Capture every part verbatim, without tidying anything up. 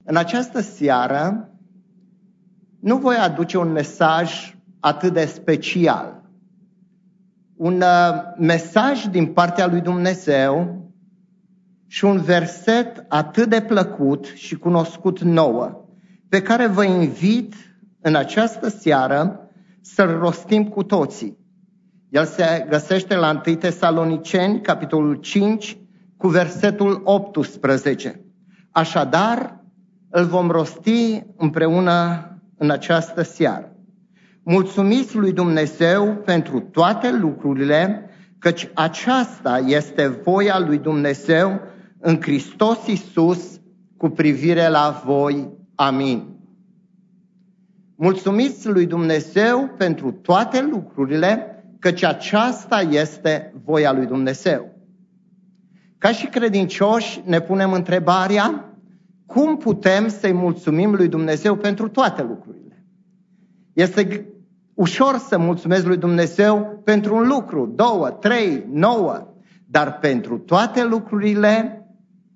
În această seară nu voi aduce un mesaj atât de special. Un mesaj din partea lui Dumnezeu și un verset atât de plăcut și cunoscut nouă, pe care vă invit în această seară să-l rostim cu toții. El se găsește la întâi Tesaloniceni, capitolul cinci, cu versetul optsprezece. Așadar, îl vom rosti împreună în această seară. Mulțumiți lui Dumnezeu pentru toate lucrurile, căci aceasta este voia lui Dumnezeu în Hristos Iisus cu privire la voi. Amin. Mulțumiți lui Dumnezeu pentru toate lucrurile, căci aceasta este voia lui Dumnezeu. Ca și credincioși ne punem întrebarea, cum putem să-i mulțumim lui Dumnezeu pentru toate lucrurile? Este ușor să mulțumesc lui Dumnezeu pentru un lucru, două, trei, nouă, dar pentru toate lucrurile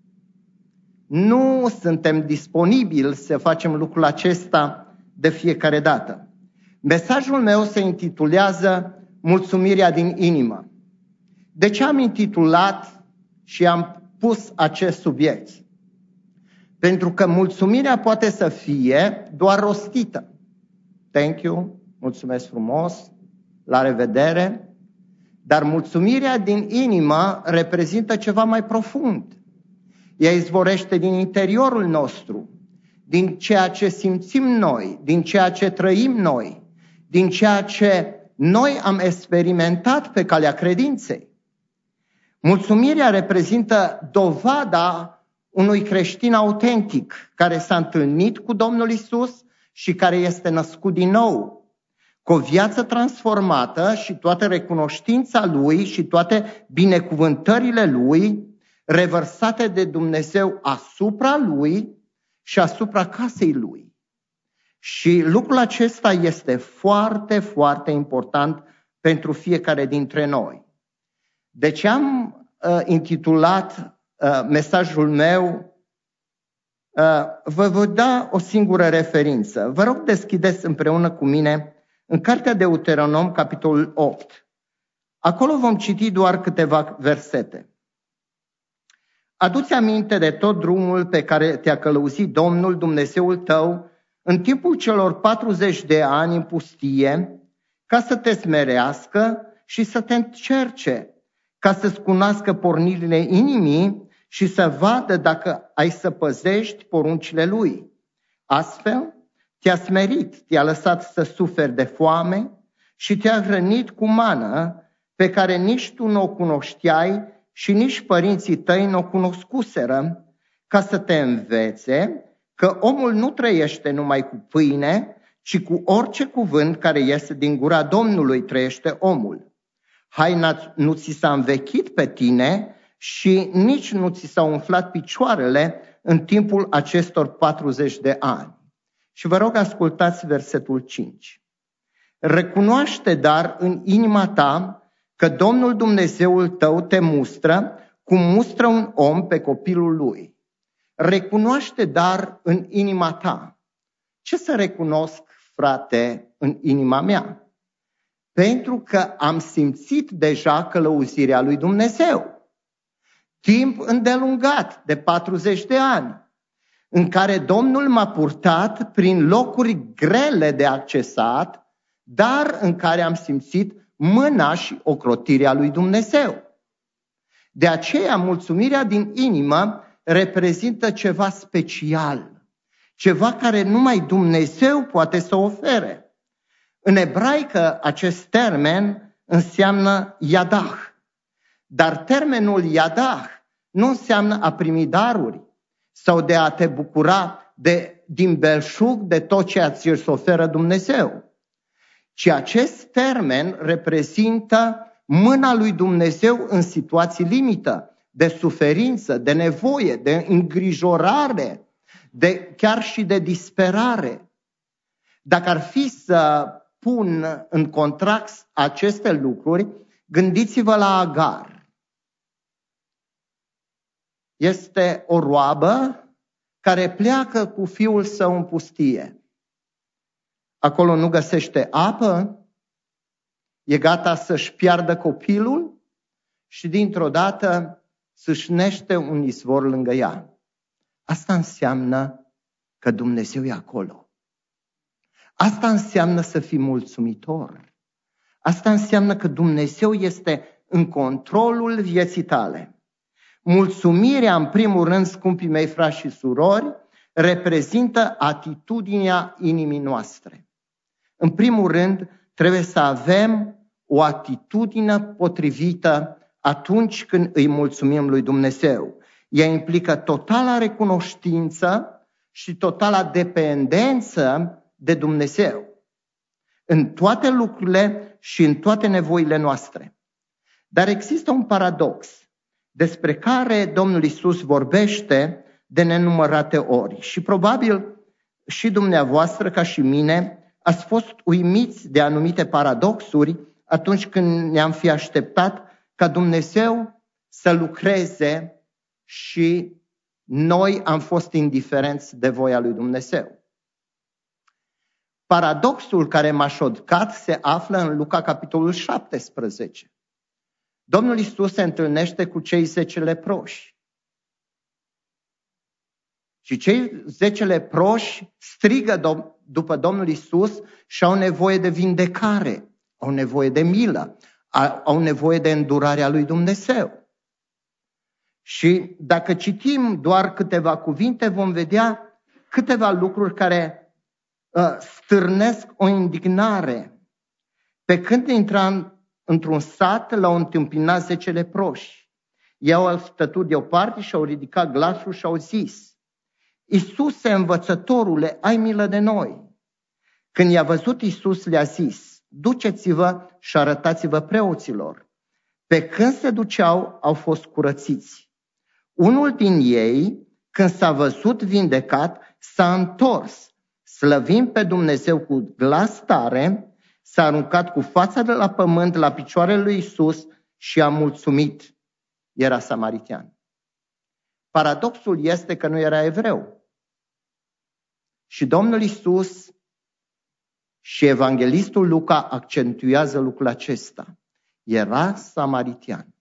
nu suntem disponibili să facem lucrul acesta de fiecare dată. Mesajul meu se intitulează Mulțumirea din inimă. De ce am intitulat și am pus acest subiect? Pentru că mulțumirea poate să fie doar rostită. Thank you, mulțumesc frumos, la revedere. Dar mulțumirea din inimă reprezintă ceva mai profund. Ea izvorește din interiorul nostru, din ceea ce simțim noi, din ceea ce trăim noi, din ceea ce noi am experimentat pe calea credinței. Mulțumirea reprezintă dovada unui creștin autentic care s-a întâlnit cu Domnul Iisus și care este născut din nou, cu o viață transformată și toată recunoștința Lui și toate binecuvântările Lui revărsate de Dumnezeu asupra Lui și asupra casei Lui. Și lucrul acesta este foarte, foarte important pentru fiecare dintre noi. Deci am uh, intitulat uh, mesajul meu, uh, vă voi da o singură referință. Vă rog, deschideți împreună cu mine în Cartea Deuteronom, capitolul opt. Acolo vom citi doar câteva versete. Adu-ți aminte de tot drumul pe care te-a călăuzit Domnul Dumnezeul tău în timpul celor patruzeci de ani în pustie, ca să te smerească și să te încerce, ca să-ți cunoască pornirile inimii și să vadă dacă ai să păzești poruncile Lui. Astfel, te-a smerit, te-a lăsat să suferi de foame și te-a hrănit cu mană pe care nici tu nu o cunoșteai și nici părinții tăi nu o cunoscuseră, ca să te învețe că omul nu trăiește numai cu pâine, ci cu orice cuvânt care iese din gura Domnului trăiește omul. Haina nu ți s-a învechit pe tine și nici nu ți s-au umflat picioarele în timpul acestor patruzeci de ani. Și vă rog, ascultați versetul cinci. Recunoaște dar în inima ta că Domnul Dumnezeul tău te mustră cum mustră un om pe copilul lui. Recunoaște dar în inima ta. Ce să recunosc, frate, în inima mea? Pentru că am simțit deja călăuzirea lui Dumnezeu. Timp îndelungat de patruzeci de ani, în care Domnul m-a purtat prin locuri grele de accesat, dar în care am simțit mâna și ocrotirea lui Dumnezeu. De aceea, mulțumirea din inimă reprezintă ceva special, ceva care numai Dumnezeu poate să ofere. În ebraică, acest termen înseamnă yadah, dar termenul yadah nu înseamnă a primi daruri sau de a te bucura de, din belșug de tot ceea ce îți oferă Dumnezeu, ci acest termen reprezintă mâna lui Dumnezeu în situații limită, de suferință, de nevoie, de îngrijorare, de, chiar și de disperare. Dacă ar fi să pun în contrast aceste lucruri, gândiți-vă la Agar. Este o roabă care pleacă cu fiul său în pustie. Acolo nu găsește apă, e gata să-și piardă copilul și dintr-o dată sâșnește un izvor lângă ea. Asta înseamnă că Dumnezeu e acolo. Asta înseamnă să fii mulțumitor. Asta înseamnă că Dumnezeu este în controlul vieții tale. Mulțumirea, în primul rând, scumpii mei frați și surori, reprezintă atitudinea inimii noastre. În primul rând, trebuie să avem o atitudine potrivită atunci când îi mulțumim lui Dumnezeu. Ea implică totala recunoștință și totala dependență de Dumnezeu în toate lucrurile și în toate nevoile noastre. Dar există un paradox despre care Domnul Iisus vorbește de nenumărate ori și probabil și dumneavoastră ca și mine ați fost uimiți de anumite paradoxuri atunci când ne-am fi așteptat ca Dumnezeu să lucreze și noi am fost indiferenți de voia lui Dumnezeu. Paradoxul care m-a șocat se află în Luca, capitolul șaptesprezece. Domnul Iisus se întâlnește cu cei zece leproși. Și cei zece leproși strigă după Domnul Iisus și au nevoie de vindecare, au nevoie de milă, au nevoie de îndurarea lui Dumnezeu. Și dacă citim doar câteva cuvinte, vom vedea câteva lucruri care uh, stârnesc o indignare. Pe când intra într-un sat, l-au întâmpinat zece leproși. Ei au stătut deoparte și au ridicat glasul și au zis: Iisuse, învățătorule, ai milă de noi. Când i-a văzut Iisus, le-a zis: duceți-vă și arătați-vă preoților. Pe când se duceau, au fost curățiți. Unul din ei, când s-a văzut vindecat, s-a întors, slăvind pe Dumnezeu cu glas tare, s-a aruncat cu fața de la pământ la picioarele lui Iisus și a mulțumit. Era samaritean. Paradoxul este că nu era evreu. Și Domnul Iisus și evanghelistul Luca accentuează lucrul acesta. Era samaritean.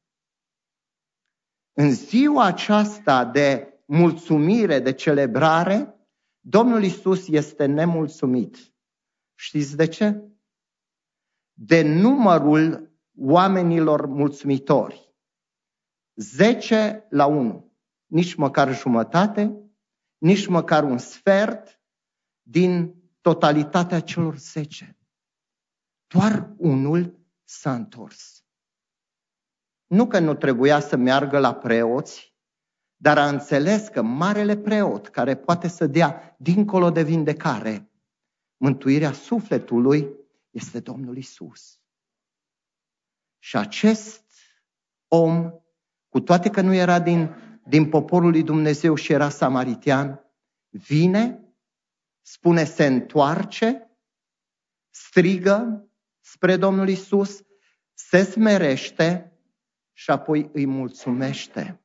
În ziua aceasta de mulțumire, de celebrare, Domnul Iisus este nemulțumit. Știți de ce? De numărul oamenilor mulțumitori. Zece la unu. Nici măcar jumătate, nici măcar un sfert din totalitatea celor zece. Doar unul s-a întors. Nu că nu trebuia să meargă la preoți, dar a înțeles că marele preot, care poate să dea dincolo de vindecare, mântuirea sufletului, este Domnul Iisus. Și acest om, cu toate că nu era din, din poporul lui Dumnezeu și era samaritean, vine, spune, se întoarce, strigă spre Domnul Iisus, se smerește și apoi îi mulțumește.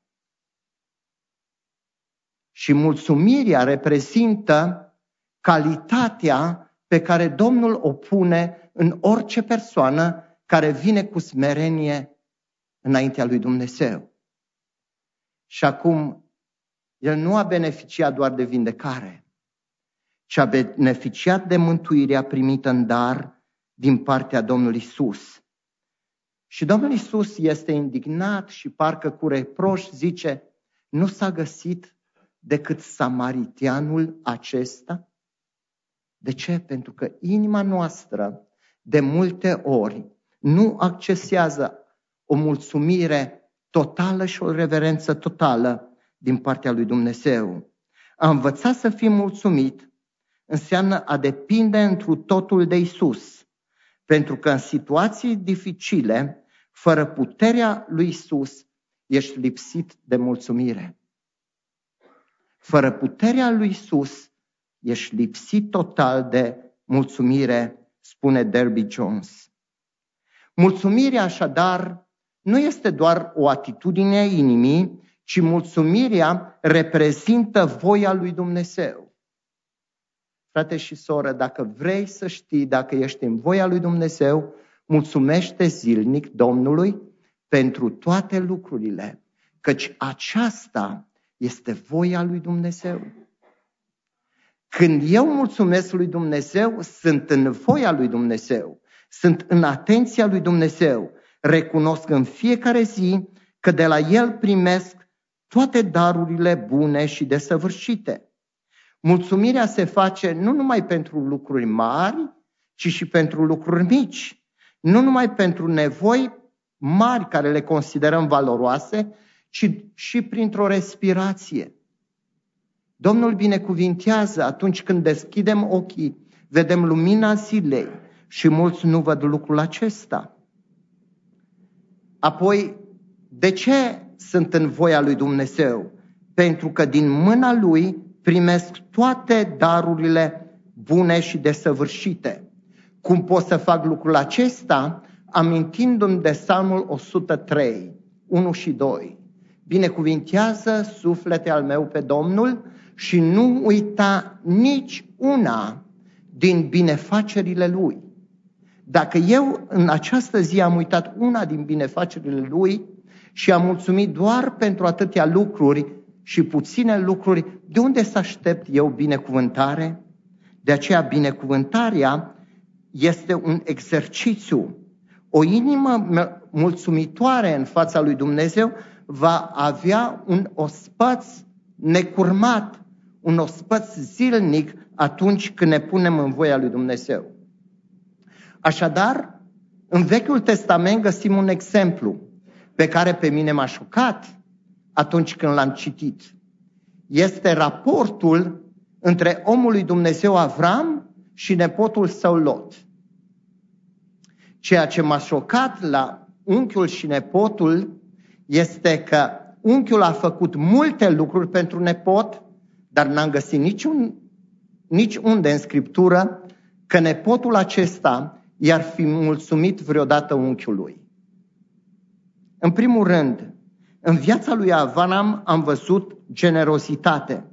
Și mulțumirea reprezintă calitatea pe care Domnul o pune în orice persoană care vine cu smerenie înaintea lui Dumnezeu. Și acum, el nu a beneficiat doar de vindecare, ci a beneficiat de mântuirea primită în dar din partea Domnului Iisus. Și Domnul Iisus este indignat și parcă cu reproș zice: nu s-a găsit decât samariteanul acesta? De ce? Pentru că inima noastră de multe ori nu accesează o mulțumire totală și o reverență totală din partea lui Dumnezeu. A învăța să fii mulțumit înseamnă a depinde întru totul de Iisus, pentru că în situații dificile, fără puterea lui Iisus, ești lipsit de mulțumire. Fără puterea lui Iisus, ești lipsit total de mulțumire, spune Derby Jones. Mulțumirea, așadar, nu este doar o atitudine a inimii, ci mulțumirea reprezintă voia lui Dumnezeu. Frate și soră, dacă vrei să știi dacă ești în voia lui Dumnezeu, mulțumește zilnic Domnului pentru toate lucrurile, căci aceasta este voia lui Dumnezeu. Când eu mulțumesc lui Dumnezeu, sunt în voia lui Dumnezeu, sunt în atenția lui Dumnezeu, recunosc în fiecare zi că de la El primesc toate darurile bune și desăvârșite. Mulțumirea se face nu numai pentru lucruri mari, ci și pentru lucruri mici. Nu numai pentru nevoi mari care le considerăm valoroase, ci și printr-o respirație. Domnul binecuvintează atunci când deschidem ochii, vedem lumina zilei și mulți nu văd lucrul acesta. Apoi, de ce sunt în voia lui Dumnezeu? Pentru că din mâna Lui primesc toate darurile bune și desăvârșite. Cum pot să fac lucrul acesta? Amintindu-mi de Psalmul o sută trei, unu și doi. Binecuvintează, suflete al meu, pe Domnul și nu uita nici una din binefacerile Lui. Dacă eu în această zi am uitat una din binefacerile Lui și am mulțumit doar pentru atâtea lucruri și puține lucruri, de unde să aștept eu binecuvântare? De aceea binecuvântarea este un exercițiu. O inimă mulțumitoare în fața lui Dumnezeu va avea un ospăț necurmat, un ospăț zilnic atunci când ne punem în voia lui Dumnezeu. Așadar, în Vechiul Testament găsim un exemplu pe care pe mine m-a șocat atunci când l-am citit. Este raportul între omul lui Dumnezeu Avram și nepotul său Lot. Ceea ce m-a șocat la unchiul și nepotul este că unchiul a făcut multe lucruri pentru nepot, dar n-am găsit niciun, nici unde în Scriptură că nepotul acesta i-ar fi mulțumit vreodată unchiului. În primul rând, în viața lui Avram am văzut generozitate.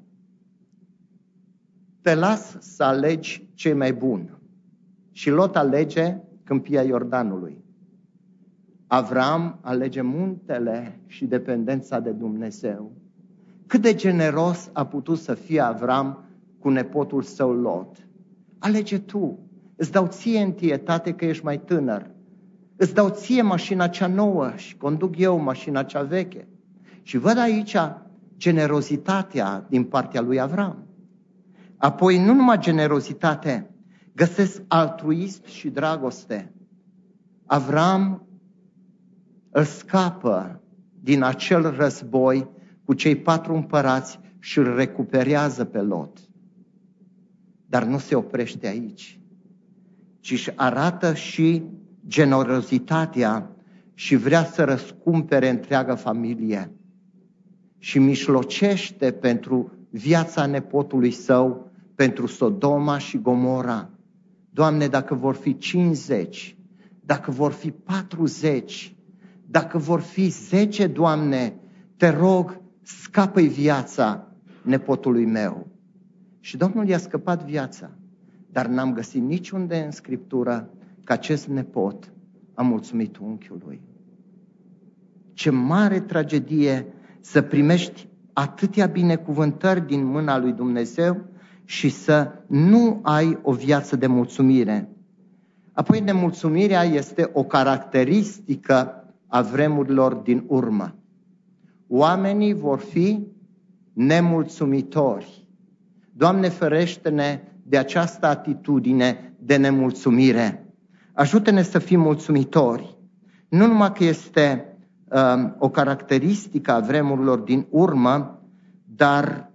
Te las să alegi ce mai bun. Și Lot alege câmpia Iordanului. Avram alege muntele și dependența de Dumnezeu. Cât de generos a putut să fie Avram cu nepotul său Lot. Alege tu. Îți dau ție întietate că ești mai tânăr. Îți dau ție mașina cea nouă și conduc eu mașina cea veche. Și văd aici generozitatea din partea lui Avram. Apoi nu numai generozitate, găsesc altruism și dragoste. Avram îl scapă din acel război cu cei patru împărați și îl recuperează pe Lot. Dar nu se oprește aici, ci își arată și generozitatea și vrea să răscumpere întreaga familie și mijlocește pentru viața nepotului său, pentru Sodoma și Gomora. Doamne, dacă vor fi cincizeci, dacă vor fi patruzeci, dacă vor fi zece, Doamne, te rog, scapă-i viața nepotului meu. Și Domnul i-a scăpat viața, dar n-am găsit niciunde în Scriptură că acest nepot a mulțumit unchiului. Ce mare tragedie să primești atâtea binecuvântări din mâna lui Dumnezeu și să nu ai o viață de mulțumire. Apoi, nemulțumirea este o caracteristică a vremurilor din urmă. Oamenii vor fi nemulțumitori. Doamne, ferește-ne de această atitudine de nemulțumire. Ajută-ne să fim mulțumitori. Nu numai că este um, o caracteristică a vremurilor din urmă, dar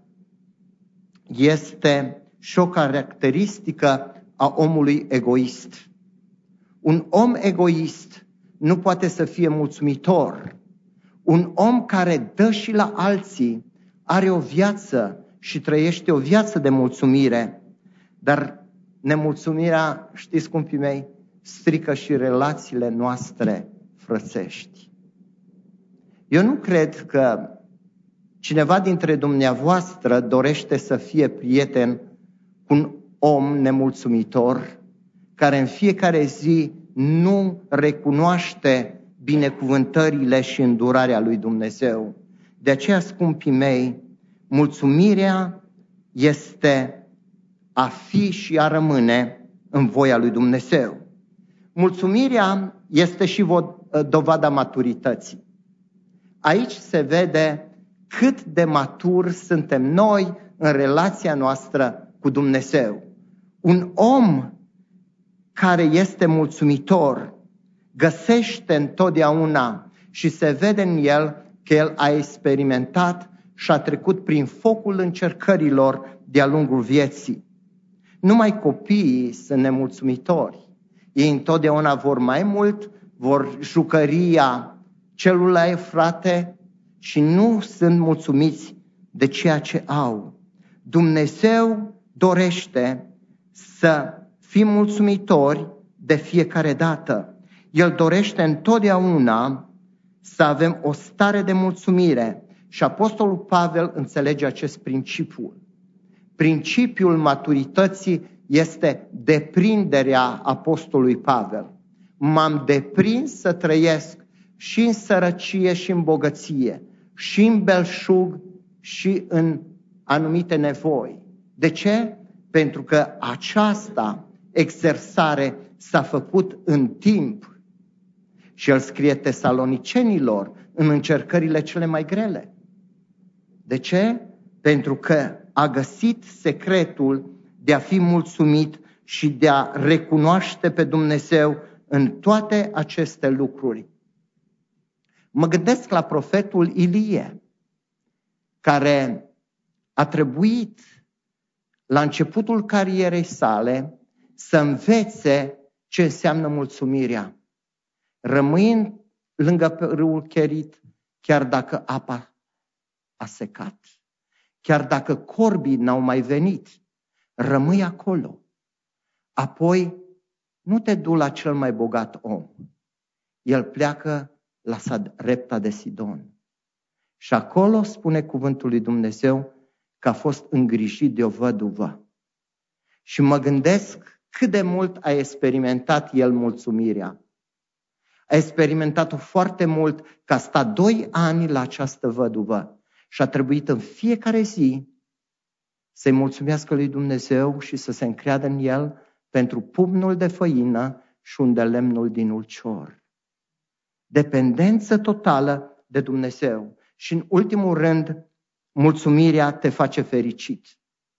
este și o caracteristică a omului egoist. Un om egoist nu poate să fie mulțumitor. Un om care dă și la alții are o viață și trăiește o viață de mulțumire, dar nemulțumirea, știți, scumpii mei, strică și relațiile noastre frățești. Eu nu cred că Cineva dintre dumneavoastră dorește să fie prieten cu un om nemulțumitor, care în fiecare zi nu recunoaște binecuvântările și îndurarea lui Dumnezeu. De aceea, scumpii mei, mulțumirea este a fi și a rămâne în voia lui Dumnezeu. Mulțumirea este și dovada maturității. Aici se vede cât de maturi suntem noi în relația noastră cu Dumnezeu. Un om care este mulțumitor găsește întotdeauna și se vede în el că el a experimentat și a trecut prin focul încercărilor de-a lungul vieții. Numai copiii sunt nemulțumitori. Ei întotdeauna vor mai mult, vor jucăria celulai frate și nu sunt mulțumiți de ceea ce au. Dumnezeu dorește să fim mulțumitori de fiecare dată. El dorește întotdeauna să avem o stare de mulțumire și Apostolul Pavel înțelege acest principiu. Principiul maturității este deprinderea Apostolului Pavel. M-am deprins să trăiesc și în sărăcie și în bogăție, și în belșug și în anumite nevoi. De ce? Pentru că aceasta exersare s-a făcut în timp. Și el scrie tesalonicenilor în încercările cele mai grele. De ce? Pentru că a găsit secretul de a fi mulțumit și de a recunoaște pe Dumnezeu în toate aceste lucruri. Mă gândesc la profetul Ilie, care a trebuit la începutul carierei sale să învețe ce înseamnă mulțumirea. Rămâind lângă râul Cherit, chiar dacă apa a secat, chiar dacă corbii n-au mai venit, rămâi acolo. Apoi nu te du la cel mai bogat om. El pleacă la Sarepta de Sidon. Și acolo spune cuvântul lui Dumnezeu că a fost îngrijit de o văduvă. Și mă gândesc cât de mult a experimentat el mulțumirea. A experimentat-o foarte mult, că a stat doi ani la această văduvă și a trebuit în fiecare zi să-i mulțumească lui Dumnezeu și să se încreadă în el pentru pumnul de făină și un de lemnul din ulcior. Dependență totală de Dumnezeu. Și în ultimul rând, mulțumirea te face fericit.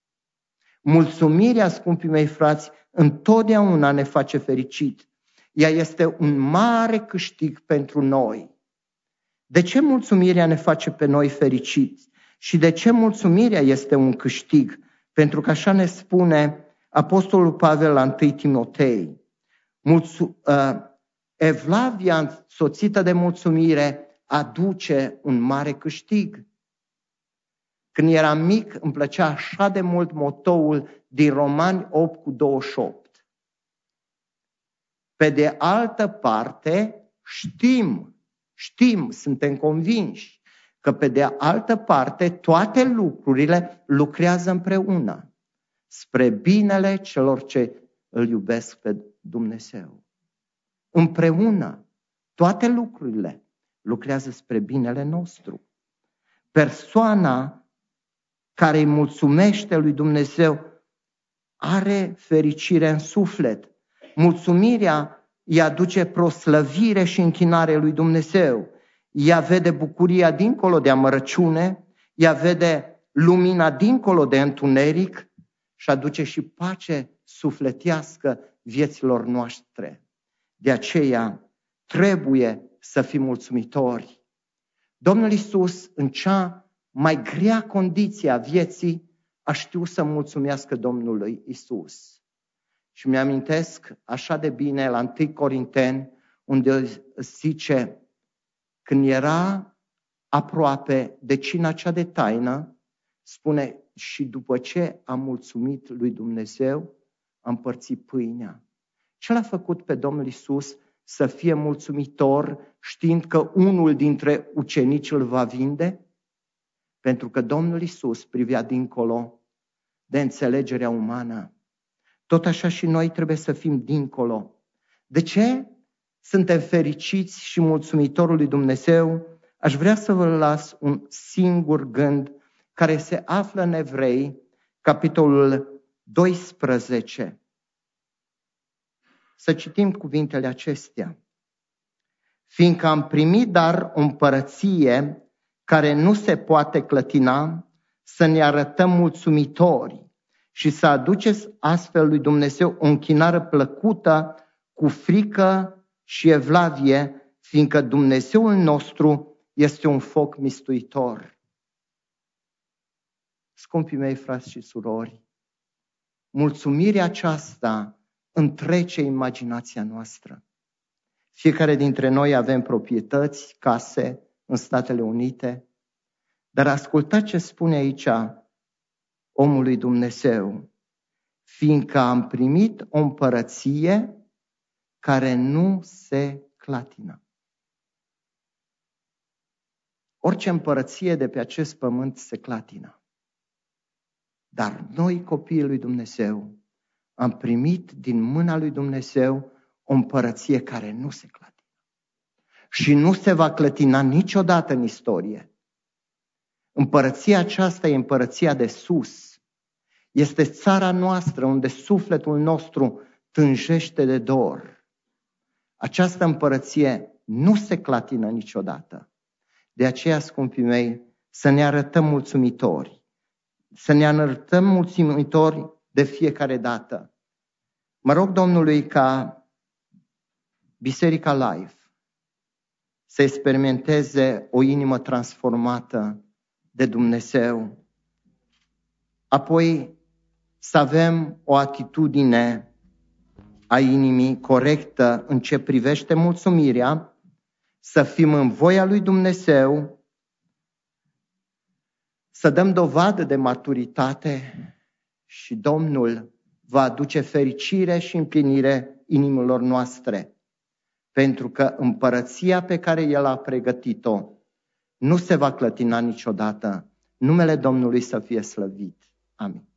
Mulțumirea, scumpii mei frați, întotdeauna ne face fericit. Ea este un mare câștig pentru noi. De ce mulțumirea ne face pe noi fericiți? Și de ce mulțumirea este un câștig? Pentru că așa ne spune Apostolul Pavel la întâi Timotei. Mulțu- uh, Evlavia însoțită de mulțumire aduce un mare câștig. Când eram mic, îmi plăcea așa de mult motoul din Romani opt cu douăzeci și opt. Pe de altă parte, știm, știm, suntem convinși că pe de altă parte toate lucrurile lucrează împreună spre binele celor ce îl iubesc pe Dumnezeu. Împreună, toate lucrurile lucrează spre binele nostru. Persoana care îi mulțumește lui Dumnezeu are fericire în suflet. Mulțumirea îi aduce proslăvire și închinare lui Dumnezeu. Ea vede bucuria dincolo de amărăciune, ea vede lumina dincolo de întuneric și aduce și pace sufletească vieților noastre. De aceea trebuie să fim mulțumitori. Domnul Iisus, în cea mai grea condiție a vieții, a știut să mulțumească Domnului Iisus. Și mi-amintesc așa de bine la întâi Corinteni, unde zice, când era aproape de cina cea de taină, spune, și după ce a mulțumit lui Dumnezeu, a împărțit pâinea. Ce l-a făcut pe Domnul Iisus să fie mulțumitor, știind că unul dintre ucenici îl va vinde? Pentru că Domnul Iisus privea dincolo de înțelegerea umană. Tot așa și noi trebuie să fim dincolo. De ce suntem fericiți și mulțumitorul lui Dumnezeu? Aș vrea să vă las un singur gând care se află în Evrei, capitolul doisprezece. Să citim cuvintele acestea. Fiindcă am primit dar o împărăție care nu se poate clătina, să ne arătăm mulțumitori și să aduceți astfel lui Dumnezeu o închinare plăcută, cu frică și evlavie, fiindcă Dumnezeul nostru este un foc mistuitor. Scumpii mei, frați și surori, mulțumirea aceasta întrece imaginația noastră. Fiecare dintre noi avem proprietăți, case în Statele Unite, dar ascultați ce spune aici omul lui Dumnezeu. Fiindcă am primit o împărăție care nu se clatină. Orice împărăție de pe acest pământ se clatină. Dar noi, copiii lui Dumnezeu, am primit din mâna lui Dumnezeu o împărăție care nu se clatină. Și nu se va clătina niciodată în istorie. Împărăția aceasta e împărăția de sus. Este țara noastră unde sufletul nostru tânjește de dor. Această împărăție nu se clatină niciodată. De aceea, scumpii mei, să ne arătăm mulțumitori. Să ne arătăm mulțumitori de fiecare dată. Mă rog Domnului ca Biserica Life să experimenteze o inimă transformată de Dumnezeu. Apoi să avem o atitudine a inimii corectă în ce privește mulțumirea, să fim în voia lui Dumnezeu, să dăm dovadă de maturitate și Domnul va aduce fericire și împlinire inimilor noastre. Pentru că împărăția pe care El a pregătit-o nu se va clătina niciodată. Numele Domnului să fie slăvit. Amin.